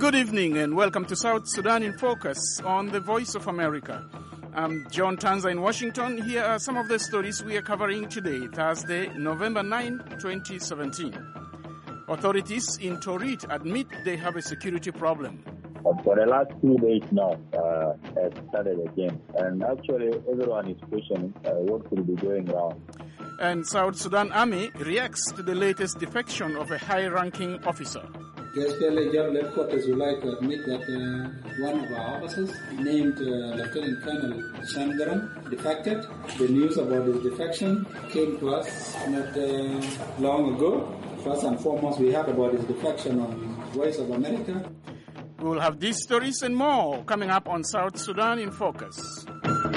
Good evening and welcome to South Sudan in Focus on the Voice of America. I'm John Tanza in Washington. Here are some of the stories we are covering today, Thursday, November 9, 2017. Authorities in Torit admit they have a security problem. For the last 2 days now, it started again. And actually, everyone is questioning what could be going wrong. And South Sudan Army reacts to the latest defection of a high-ranking officer. The SPLA Job Headquarters would like to admit that one of our officers, named Lieutenant Colonel Shangaram, defected. The news about his defection came to us not long ago. First and foremost, we heard about his defection on Voice of America. We will have these stories and more coming up on South Sudan in Focus.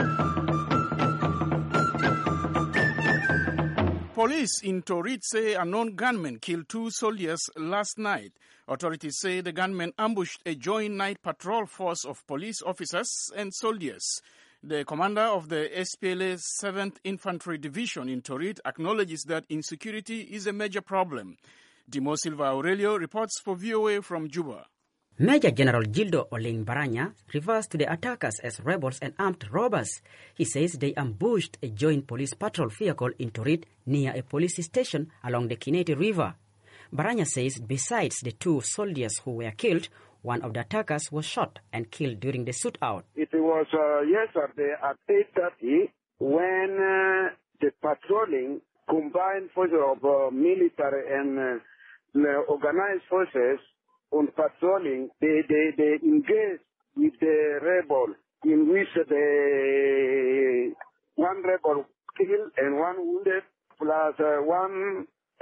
Police in Torit say a known gunman killed 2 soldiers last night. Authorities say the gunman ambushed a joint night patrol force of police officers and soldiers. The commander of the SPLA 7th Infantry Division in Torit acknowledges that insecurity is a major problem. Dimo Silva Aurelio reports for VOA from Juba. Major General Gildo Oling Baranya refers to the attackers as rebels and armed robbers. He says they ambushed a joint police patrol vehicle in Torit near a police station along the Kineti River. Baranya says besides the 2 soldiers who were killed, one of the attackers was shot and killed during the shootout. It was yesterday at 8:30 when the patrolling combined forces of military and organized forces on patrolling, they engaged with the rebel, in which the one rebel killed and one wounded, plus one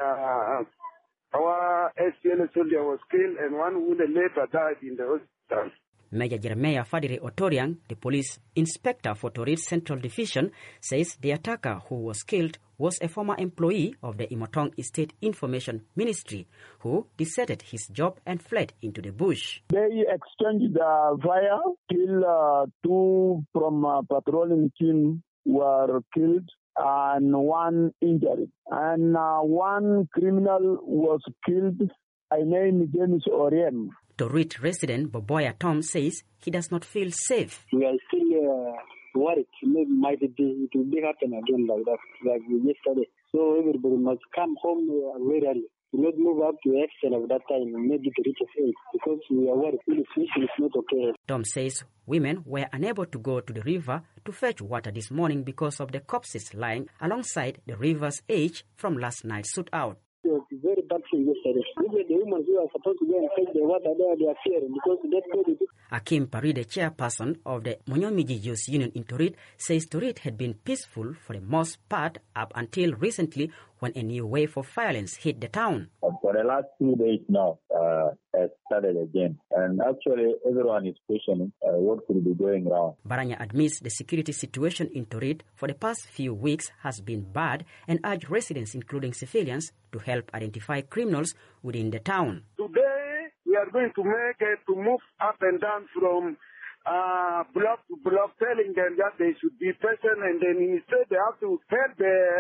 our SPLA soldier was killed and one wounded later died in the hospital. Major Jeremiah Fadiri Otoriang, the police inspector for Torit Central Division, says the attacker who was killed was a former employee of the Imotong State Information Ministry who deserted his job and fled into the bush. They exchanged fire till 2 from patrolling team were killed and 1 injured. And 1 criminal was killed. I named James Oriem. Torit resident Boboya Tom says he does not feel safe. We are still worried. Maybe it will be happen again like that, like yesterday. So everybody must come home very early. Do not move up to Excel at that time, maybe to reach a because we are worried. The situation is not okay. Tom says women were unable to go to the river to fetch water this morning because of the corpses lying alongside the river's edge from last night's shootout. It was very bad thing yesterday. Even the women who are supposed to go and fetch the water there, they are fearing because that's what it is. Akim Pari, the chairperson of the Munyomiji Youth Union in Torit, says Torit had been peaceful for the most part up until recently when a new wave of violence hit the town. For the last 2 days now, it started again. And actually, everyone is questioning what could be going wrong. Baranya admits the security situation in Torit for the past few weeks has been bad and urged residents, including civilians, to help identify criminals within the town. Today, we are going to move up and down from block to block, telling them that they should be present, and then instead they have to help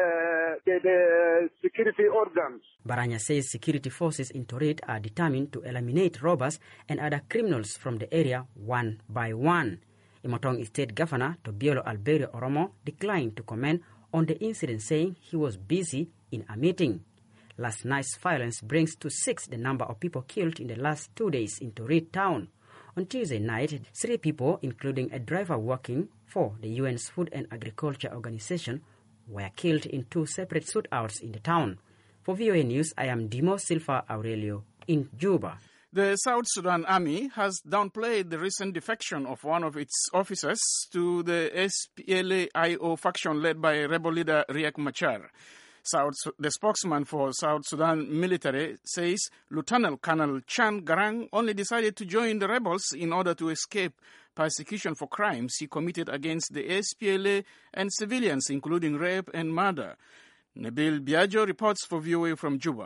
the security organs. Baranya says security forces in Torit are determined to eliminate robbers and other criminals from the area one by one. Imotong State Governor Tobiolo Alberio Oromo declined to comment on the incident, saying he was busy in a meeting. Last night's violence brings to 6 the number of people killed in the last 2 days in Torit town. On Tuesday night, 3 people, including a driver working for the UN's Food and Agriculture Organization, were killed in 2 separate shootouts in the town. For VOA News, I am Dimo Silva Aurelio in Juba. The South Sudan Army has downplayed the recent defection of one of its officers to the SPLA-IO faction led by rebel leader Riek Machar. The spokesman for South Sudan military says Lieutenant Colonel Chan Garang only decided to join the rebels in order to escape persecution for crimes he committed against the SPLA and civilians, including rape and murder. Nabil Biagio reports for VOA from Juba.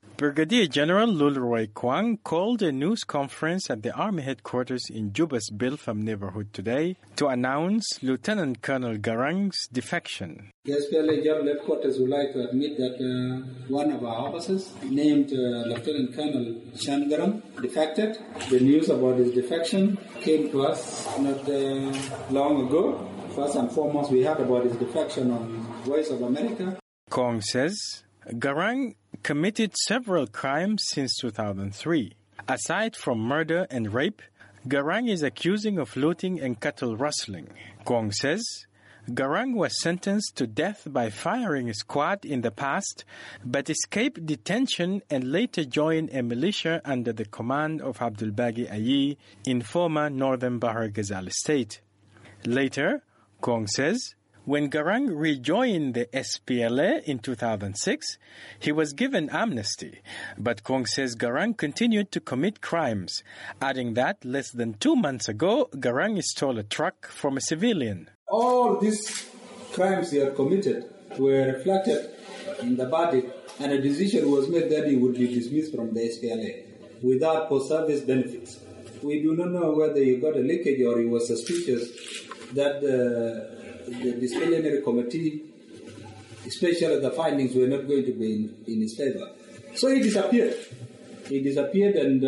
Brigadier General Lulroy Kwang called a news conference at the Army headquarters in Juba's Bilfam neighborhood today to announce Lieutenant Colonel Garang's defection. The SPLA General Headquarters would like to admit that one of our officers, named Lieutenant Colonel Shangarang, defected. The news about his defection came to us not long ago. First and foremost, we heard about his defection on Voice of America. Kong says Garang committed several crimes since 2003. Aside from murder and rape, Garang is accusing of looting and cattle rustling. Kong says Garang was sentenced to death by firing a squad in the past, but escaped detention and later joined a militia under the command of Abdul Bagi Ayi in former northern Bahar Ghazal state. Later, Kong says, when Garang rejoined the SPLA in 2006, he was given amnesty. But Kong says Garang continued to commit crimes, adding that less than 2 months ago, Garang stole a truck from a civilian. All these crimes he had committed were reflected in the verdict, and a decision was made that he would be dismissed from the SPLA without post-service benefits. We do not know whether he got a leakage or he was suspicious that the disciplinary committee, especially the findings, were not going to be in his favor. So he disappeared. And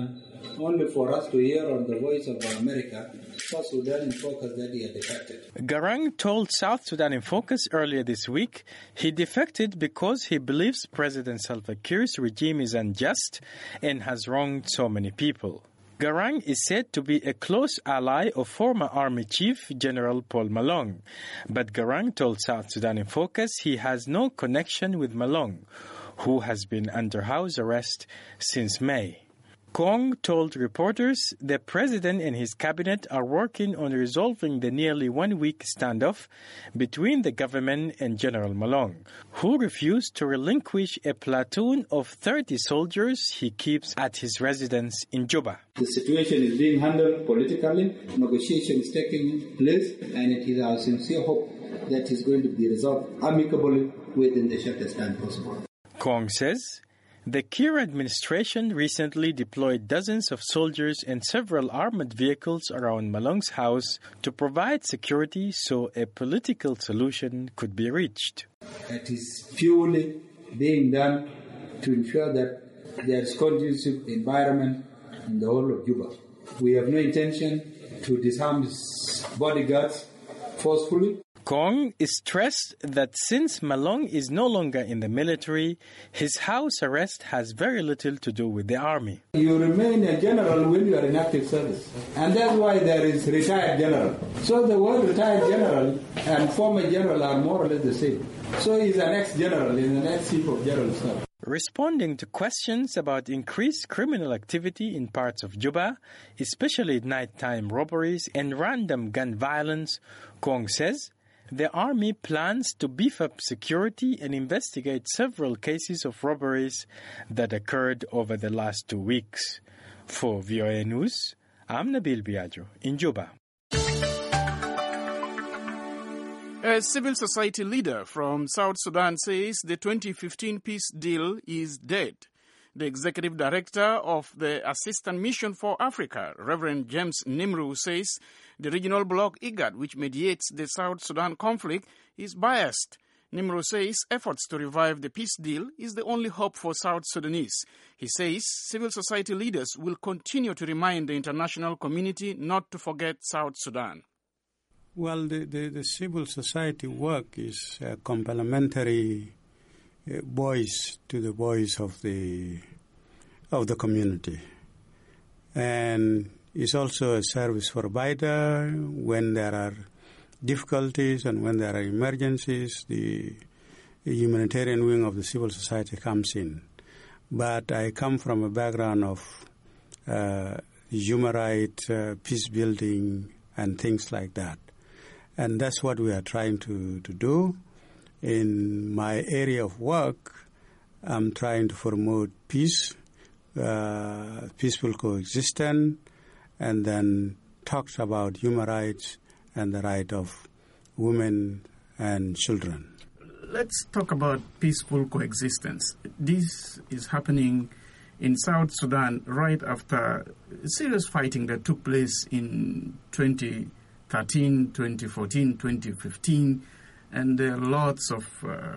only for us to hear on the Voice of America, South Sudan in Focus, that he had defected. Garang told South Sudan in Focus earlier this week he defected because he believes President Salva Kiir's regime is unjust and has wronged so many people. Garang is said to be a close ally of former Army Chief General Paul Malong, but Garang told South Sudan in Focus he has no connection with Malong, who has been under house arrest since May. Kong told reporters the president and his cabinet are working on resolving the nearly 1 week standoff between the government and General Malong, who refused to relinquish a platoon of 30 soldiers he keeps at his residence in Juba. The situation is being handled politically, negotiations taking place, and it is our sincere hope that it is going to be resolved amicably within the shortest time possible. Kong says the Kiir administration recently deployed dozens of soldiers and several armored vehicles around Malong's house to provide security so a political solution could be reached. It is purely being done to ensure that there is conducive environment in the whole of Juba. We have no intention to disarm his bodyguards forcefully. Kong stressed that since Malong is no longer in the military, his house arrest has very little to do with the army. You remain a general when you are in active service, and that's why there is retired general. So the word retired general and former general are more or less the same. So he's an ex-general, he's an ex-chief of general staff. Responding to questions about increased criminal activity in parts of Juba, especially nighttime robberies and random gun violence, Kong says the army plans to beef up security and investigate several cases of robberies that occurred over the last 2 weeks. For VOA News, I'm Nabil Biagio in Juba. A civil society leader from South Sudan says the 2015 peace deal is dead. The executive director of the Assistant Mission for Africa, Reverend James Nimru, says the regional bloc IGAD, which mediates the South Sudan conflict, is biased. Nimru says efforts to revive the peace deal is the only hope for South Sudanese. He says civil society leaders will continue to remind the international community not to forget South Sudan. Well, the civil society work is a complementary voice to the voice of the community, and is also a service provider when there are difficulties and when there are emergencies. The humanitarian wing of the civil society comes in. But I come from a background of human rights, peace building, and things like that, and that's what we are trying to do. In my area of work, I'm trying to promote peace, peaceful coexistence, and then talks about human rights and the right of women and children. let's talk about peaceful coexistence. This is happening in South Sudan right after serious fighting that took place in 2013, 2014, 2015, and there are lots of,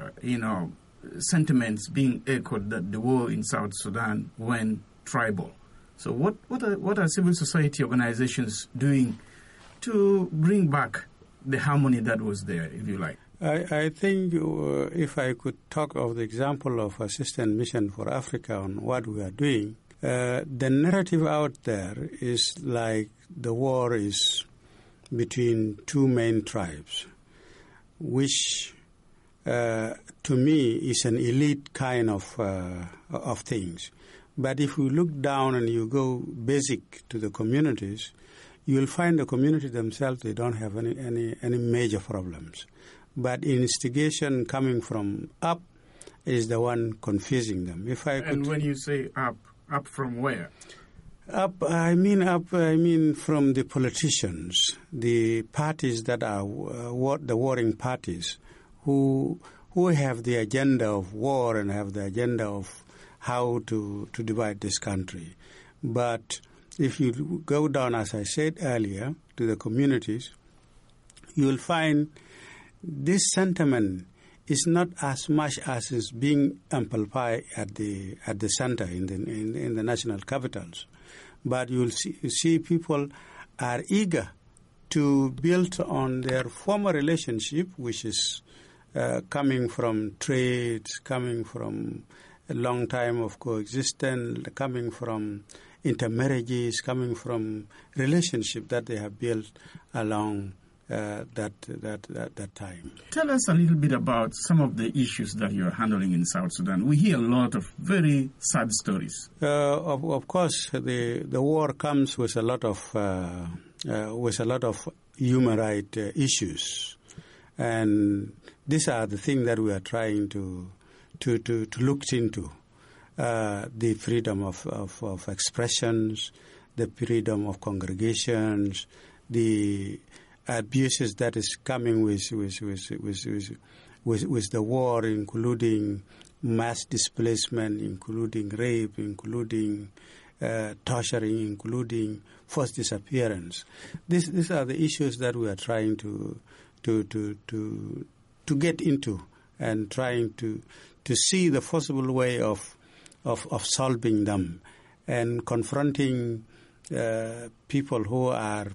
sentiments being echoed that the war in South Sudan went tribal. So what are civil society organizations doing to bring back the harmony that was there, if you like? I think if I could talk of the example of Assistance Mission for Africa on what we are doing, the narrative out there is like the war is between two main tribes, which to me is an elite kind of things. But if you look down and you go basic to the communities, you will find the community themselves, they don't have any major problems. But instigation coming from up is the one confusing them. And when you say up from where? Up, I mean from the politicians, the parties that are the warring parties, who have the agenda of war and have the agenda of how to divide this country. But if you go down, as I said earlier, to the communities, you will find this sentiment is not as much as is being amplified at the center in the national capitals, but you will see people are eager to build on their former relationship, which is coming from trade, coming from a long time of coexistence, coming from intermarriages, coming from relationship that they have built along that time. Tell us a little bit about some of the issues that you are handling in South Sudan. We hear a lot of very sad stories. Of course, the war comes with a lot of human rights issues, and these are the things that we are trying to look into. The freedom of expressions, the freedom of congregations, the abuses that is coming with the war, including mass displacement, including rape, including torturing, including forced disappearance. These are the issues that we are trying to get into and trying to see the possible way of solving them and confronting people who are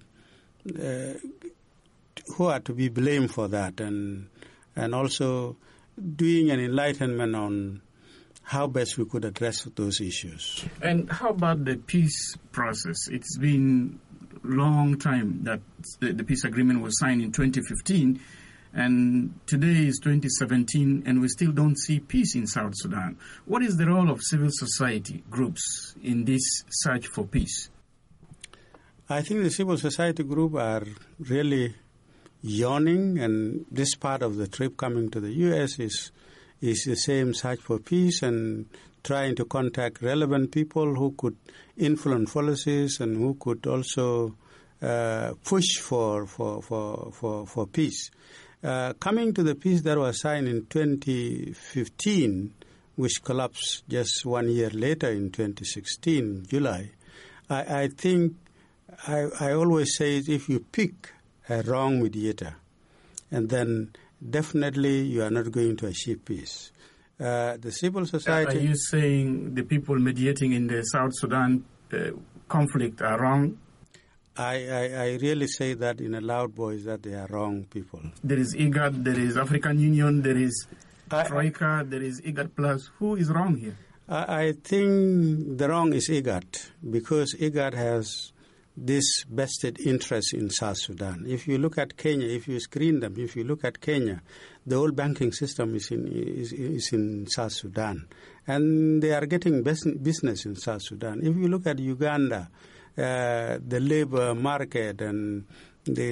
to be blamed for that, and also doing an enlightenment on how best we could address those issues. And how about the peace process? It's been a long time that the peace agreement was signed in 2015, and today is 2017, and we still don't see peace in South Sudan. What is the role of civil society groups in this search for peace? I think the civil society group are really yawning, and this part of the trip coming to the U.S. is the same search for peace and trying to contact relevant people who could influence policies and who could also push for peace. Coming to the peace that was signed in 2015, which collapsed just 1 year later in 2016, July, I think I always say if you pick a wrong mediator, and then definitely you are not going to achieve peace. The civil society... Are you saying the people mediating in the South Sudan conflict are wrong? I really say that in a loud voice that they are wrong people. There is IGAD, there is African Union, there is Troika, there is IGAD Plus. Who is wrong here? I think the wrong is IGAD, because IGAD has this vested interest in South Sudan. If you look at Kenya, if you screen them, if you look at Kenya, the whole banking system is in South Sudan, and they are getting business in South Sudan. If you look at Uganda, the labor market and they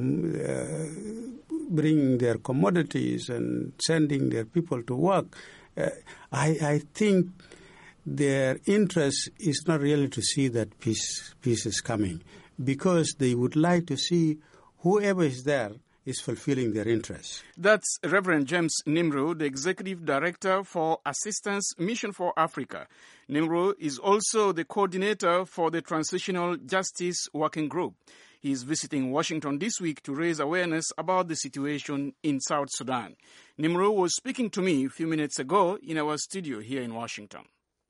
bring their commodities and sending their people to work, I think their interest is not really to see that peace is coming, because they would like to see whoever is there is fulfilling their interests. That's Reverend James Nimru, the Executive Director for Assistance Mission for Africa. Nimru is also the coordinator for the Transitional Justice Working Group. He is visiting Washington this week to raise awareness about the situation in South Sudan. Nimru was speaking to me a few minutes ago in our studio here in Washington.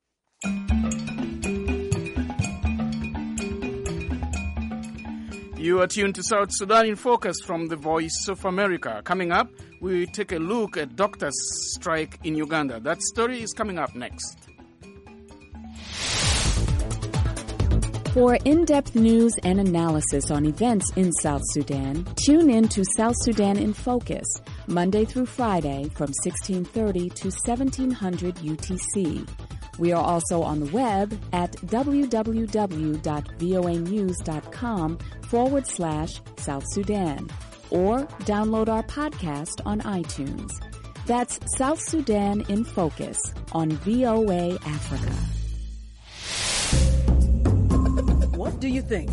You are tuned to South Sudan in Focus from the Voice of America. Coming up, we take a look at doctors' strike in Uganda. That story is coming up next. For in-depth news and analysis on events in South Sudan, tune in to South Sudan in Focus, Monday through Friday from 1630 to 1700 UTC. We are also on the web at www.voanews.com/South Sudan or download our podcast on iTunes. That's South Sudan in Focus on VOA Africa. What do you think?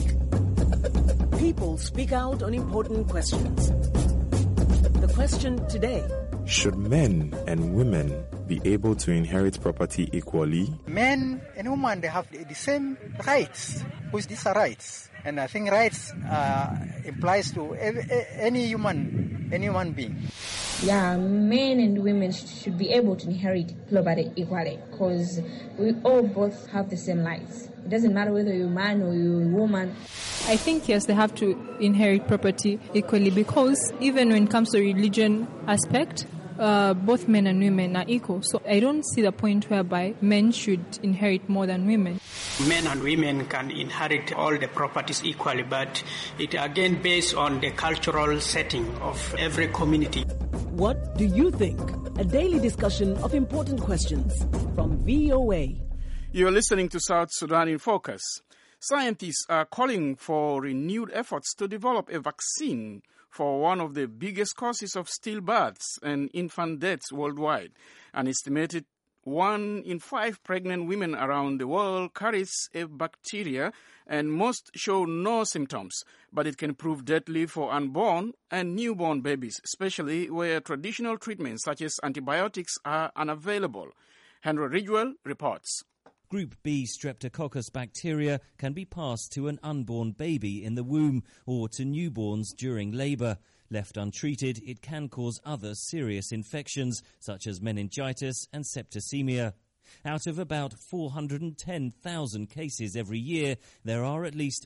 People speak out on important questions. The question today: should men and women be able to inherit property equally? Men and women, they have the same rights. These are rights. And I think rights implies to any human being. Yeah, men and women should be able to inherit property equally because we all both have the same rights. It doesn't matter whether you're a man or you're a woman. I think, yes, they have to inherit property equally because even when it comes to religion aspect, both men and women are equal. So I don't see the point whereby men should inherit more than women. Men and women can inherit all the properties equally, but it again based on the cultural setting of every community. What do you think? A daily discussion of important questions from VOA. You're listening to South Sudan in Focus. Scientists are calling for renewed efforts to develop a vaccine for one of the biggest causes of stillbirths and infant deaths worldwide. An estimated 1 in 5 pregnant women around the world carries a bacteria, and most show no symptoms, but it can prove deadly for unborn and newborn babies, especially where traditional treatments such as antibiotics are unavailable. Henry Ridgewell reports. Group B streptococcus bacteria can be passed to an unborn baby in the womb or to newborns during labour. Left untreated, it can cause other serious infections such as meningitis and septicemia. Out of about 410,000 cases every year, there are at least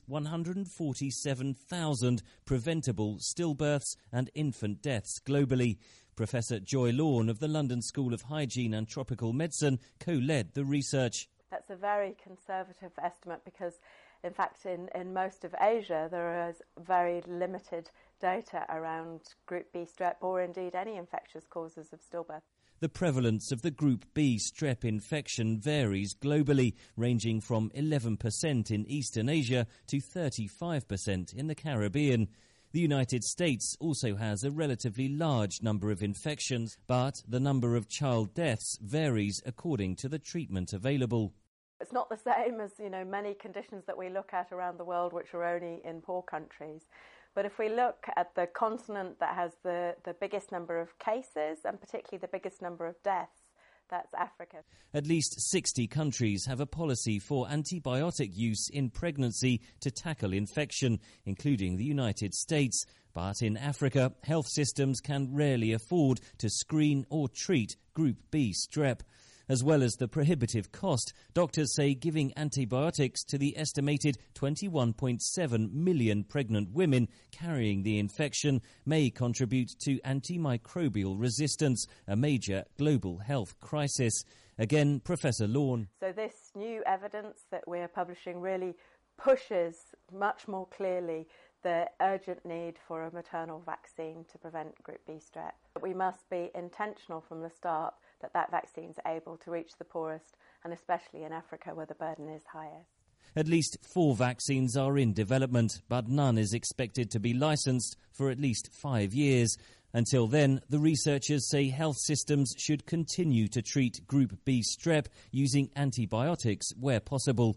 147,000 preventable stillbirths and infant deaths globally. Professor Joy Lorne of the London School of Hygiene and Tropical Medicine co-led the research. That's a very conservative estimate because, in fact, in most of Asia, there is very limited data around Group B strep or indeed any infectious causes of stillbirth. The prevalence of the Group B strep infection varies globally, ranging from 11% in Eastern Asia to 35% in the Caribbean. The United States also has a relatively large number of infections, but the number of child deaths varies according to the treatment available. It's not the same as, many conditions that we look at around the world which are only in poor countries. But if we look at the continent that has the biggest number of cases and particularly the biggest number of deaths, that's Africa. At least 60 countries have a policy for antibiotic use in pregnancy to tackle infection, including the United States. But in Africa, health systems can rarely afford to screen or treat Group B strep. As well as the prohibitive cost, doctors say giving antibiotics to the estimated 21.7 million pregnant women carrying the infection may contribute to antimicrobial resistance, a major global health crisis. Again, Professor Lorne. So this new evidence that we're publishing really pushes much more clearly the urgent need for a maternal vaccine to prevent Group B strep. We must be intentional from the start that vaccine is able to reach the poorest, and especially in Africa where the burden is highest. At least 4 vaccines are in development, but none is expected to be licensed for at least 5 years. Until then, the researchers say health systems should continue to treat Group B strep using antibiotics where possible.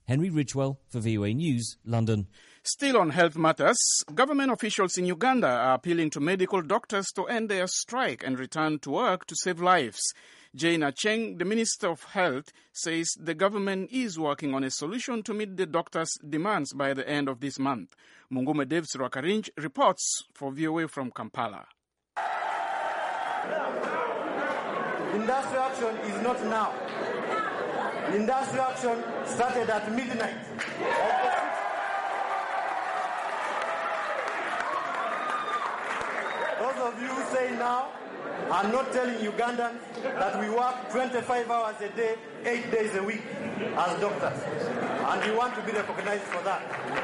Henry Richwell for VOA News, London. Still on health matters, government officials in Uganda are appealing to medical doctors to end their strike and return to work to save lives. Jane Acheng, the Minister of Health, says the government is working on a solution to meet the doctors' demands by the end of this month. Mungume Davis Rwakarinj reports for VOA from Kampala. Industrial action is not now. Industrial action started at midnight. Those of you who say now are not telling Ugandans that we work 25 hours a day, 8 days a week as doctors. And we want to be recognized for that.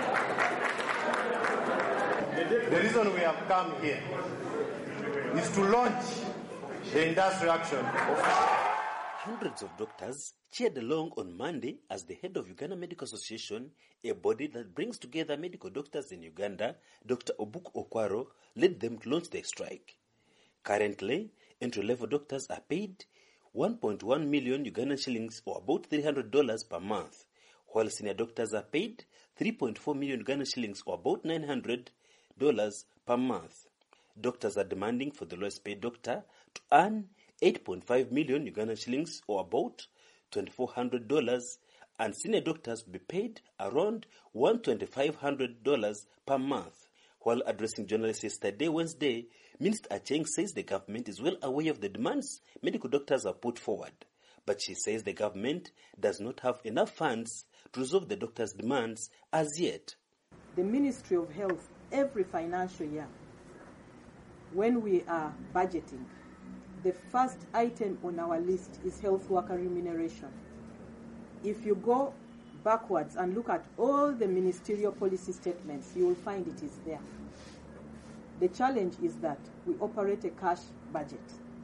The reason we have come here is to launch the industrial action. Hundreds of doctors cheered along on Monday as the head of Uganda Medical Association, a body that brings together medical doctors in Uganda, Dr. Obuk Okwaro, led them to launch their strike. Currently, entry-level doctors are paid 1.1 million Ugandan shillings, or about $300 per month, while senior doctors are paid 3.4 million Ugandan shillings, or about $900 per month. Doctors are demanding for the lowest paid doctor to earn 8.5 million Ugandan shillings, or about $2,400, and senior doctors will be paid around $1,250 per month. While addressing journalists yesterday, Wednesday, Minister Acheng says the government is well aware of the demands medical doctors have put forward, but she says the government does not have enough funds to resolve the doctors' demands as yet. The Ministry of Health, every financial year, when we are budgeting, the first item on our list is health worker remuneration. If you go backwards and look at all the ministerial policy statements, you will find it is there. The challenge is that we operate a cash budget.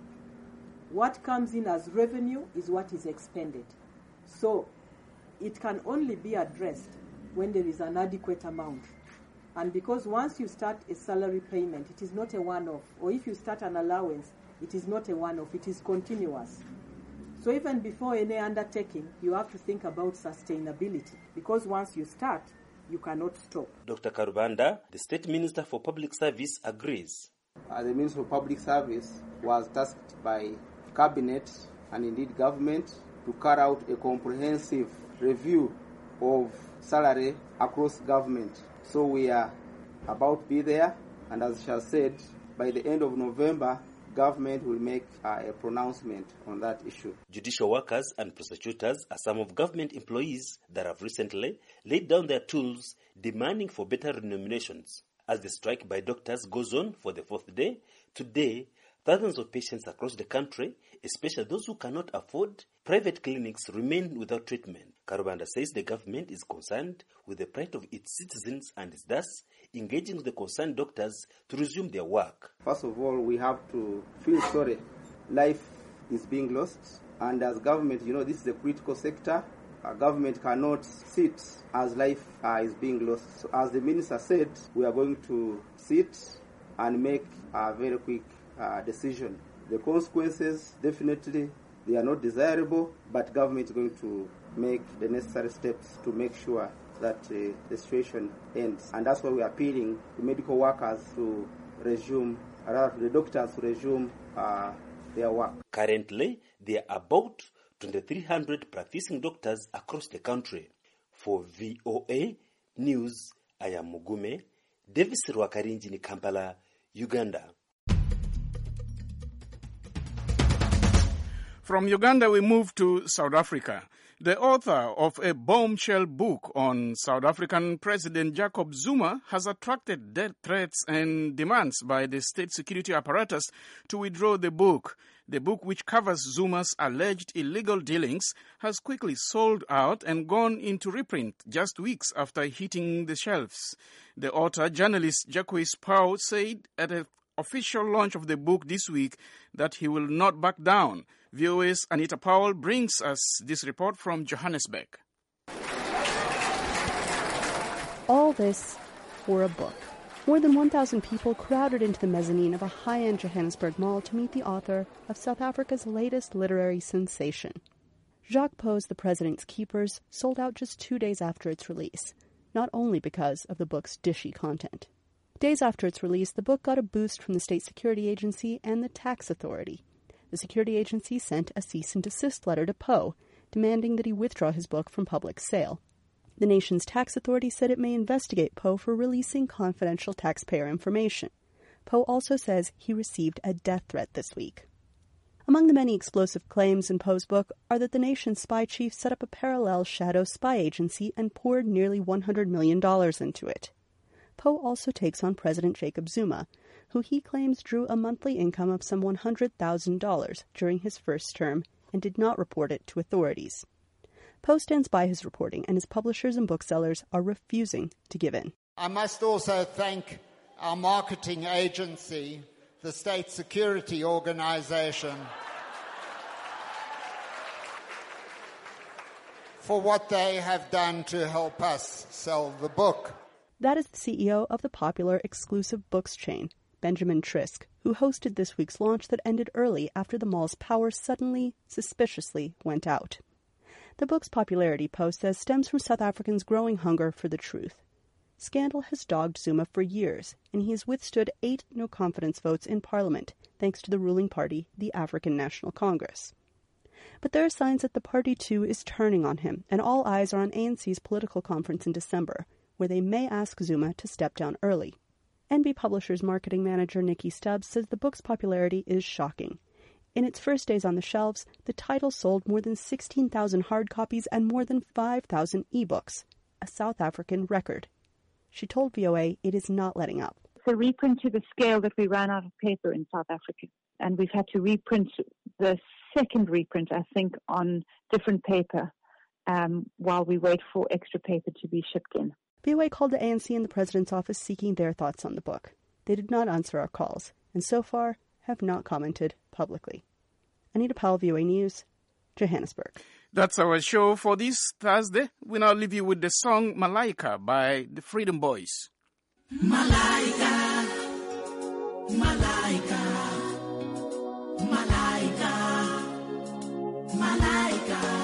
What comes in as revenue is what is expended. So it can only be addressed when there is an adequate amount. And because once you start a salary payment, it is not a one-off. Or if you start an allowance, it is not a one-off, it is continuous. So even before any undertaking, you have to think about sustainability, because once you start, you cannot stop. Dr. Karubanda, the State Minister for Public Service, agrees. The Minister for Public Service was tasked by Cabinet and indeed government to carry out a comprehensive review of salary across government. So we are about to be there, and as she has said, by the end of November, government will make a pronouncement on that issue. Judicial workers and prosecutors are some of government employees that have recently laid down their tools demanding for better remunerations. As the strike by doctors goes on for the fourth day, today, thousands of patients across the country, especially those who cannot afford private clinics, remain without treatment. Karubanda says the government is concerned with the plight of its citizens and is thus engaging with the concerned doctors to resume their work. First of all, we have to feel sorry. Life is being lost, and as government, this is a critical sector. Our government cannot sit as life is being lost. So as the minister said, we are going to sit and make a very quick decision. The consequences, definitely, they are not desirable, but government is going to make the necessary steps to make sure that the situation ends. And that's why we are appealing to medical workers to resume, rather the doctors to resume their work. Currently, there are about 2,300 practicing doctors across the country. For VOA News, I am Mugume Davis Rwakarinji in Kampala, Uganda. From Uganda, we move to South Africa. The author of a bombshell book on South African President Jacob Zuma has attracted death threats and demands by the state security apparatus to withdraw the book. The book, which covers Zuma's alleged illegal dealings, has quickly sold out and gone into reprint just weeks after hitting the shelves. The author, journalist Jacques Pauw, said at an official launch of the book this week that he will not back down. VOA's Anita Powell brings us this report from Johannesburg. All this for a book. More than 1,000 people crowded into the mezzanine of a high-end Johannesburg mall to meet the author of South Africa's latest literary sensation. Jacques Poe's The President's Keepers sold out just 2 days after its release, not only because of the book's dishy content. Days after its release, the book got a boost from the State Security Agency and the Tax Authority. The security agency sent a cease and desist letter to Poe, demanding that he withdraw his book from public sale. The nation's tax authority said it may investigate Poe for releasing confidential taxpayer information. Poe also says he received a death threat this week. Among the many explosive claims in Poe's book are that the nation's spy chief set up a parallel shadow spy agency and poured nearly $100 million into it. Poe also takes on President Jacob Zuma, who he claims drew a monthly income of some $100,000 during his first term and did not report it to authorities. Poe stands by his reporting, and his publishers and booksellers are refusing to give in. I must also thank our marketing agency, the State Security Organization, for what they have done to help us sell the book. That is the CEO of the popular exclusive books chain, Benjamin Trisk, who hosted this week's launch that ended early after the mall's power suddenly, suspiciously went out. The book's popularity, Poe says, stems from South Africans' growing hunger for the truth. Scandal has dogged Zuma for years, and he has withstood 8 no-confidence votes in Parliament, thanks to the ruling party, the African National Congress. But there are signs that the party, too, is turning on him, and all eyes are on ANC's political conference in December, where they may ask Zuma to step down early. NB Publishers marketing manager Nikki Stubbs says the book's popularity is shocking. In its first days on the shelves, the title sold more than 16,000 hard copies and more than 5,000 ebooks, a South African record. She told VOA it is not letting up. It's a reprint to the scale that we ran out of paper in South Africa. And we've had to reprint the second reprint, I think, on different paper while we wait for extra paper to be shipped in. VOA called the ANC and the President's office seeking their thoughts on the book. They did not answer our calls, and so far have not commented publicly. Anita Powell, VOA News, Johannesburg. That's our show for this Thursday. We now leave you with the song Malaika by the Freedom Boys. Malaika, Malaika, Malaika, Malaika.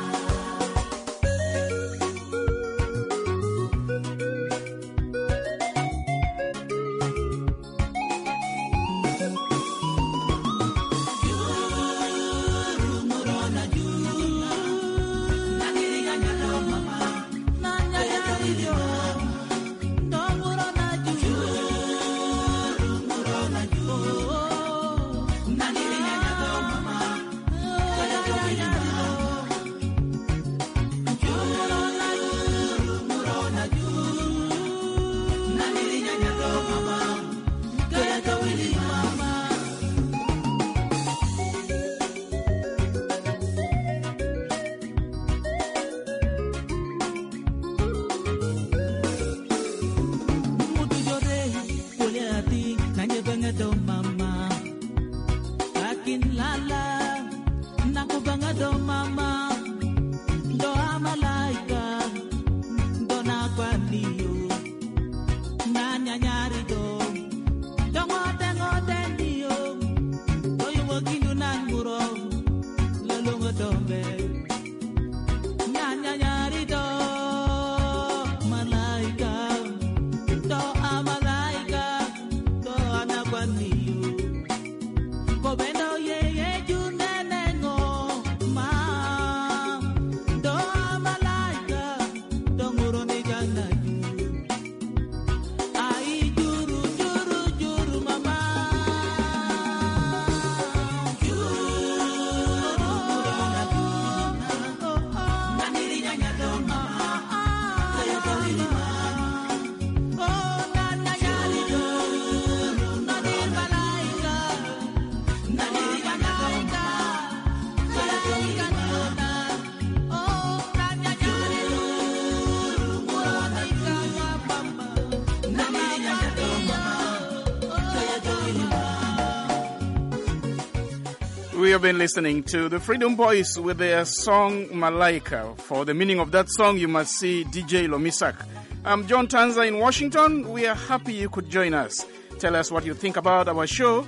We have been listening to the Freedom Boys with their song Malaika. For the meaning of that song, you must see DJ Lomisak. I'm John Tanza in Washington. We are happy you could join us. Tell us what you think about our show.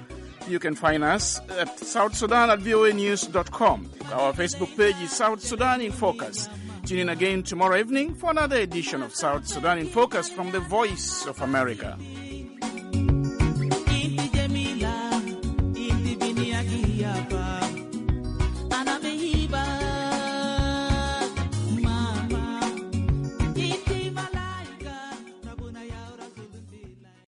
You can find us at South Sudan at voanews.com. Our Facebook page is South Sudan in Focus. Tune in again tomorrow evening for another edition of South Sudan in Focus from the Voice of America.